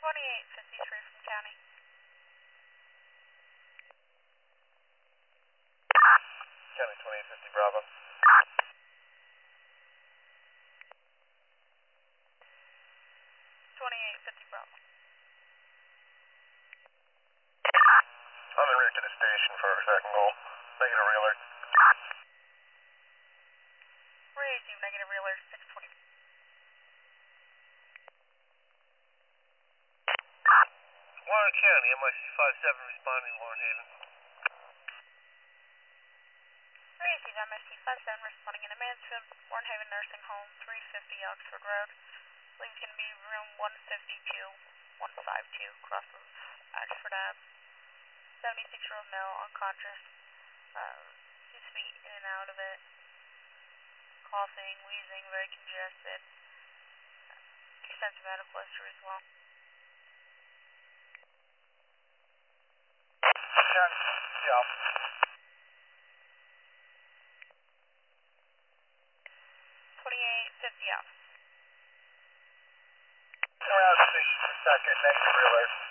2853 from county. County 2850 Bravo. 2850 Bravo. I'm en route to the station for a second goal. Negative realer. Receive negative realer 620. Warren County, MIC 57 responding to Warren Haven. Receive MIC 57 responding in Mansfield, Warren Haven Nursing Home, 350 Oxford Road. Leave's going to be room 152, 152, cross of Oxford Ave. 76-year-old male, unconscious. Seems to be in and out of it. Coughing, wheezing, very congested. Extensive medical history as well. County, yeah. 2850 off. Around the station for a second, negative realer.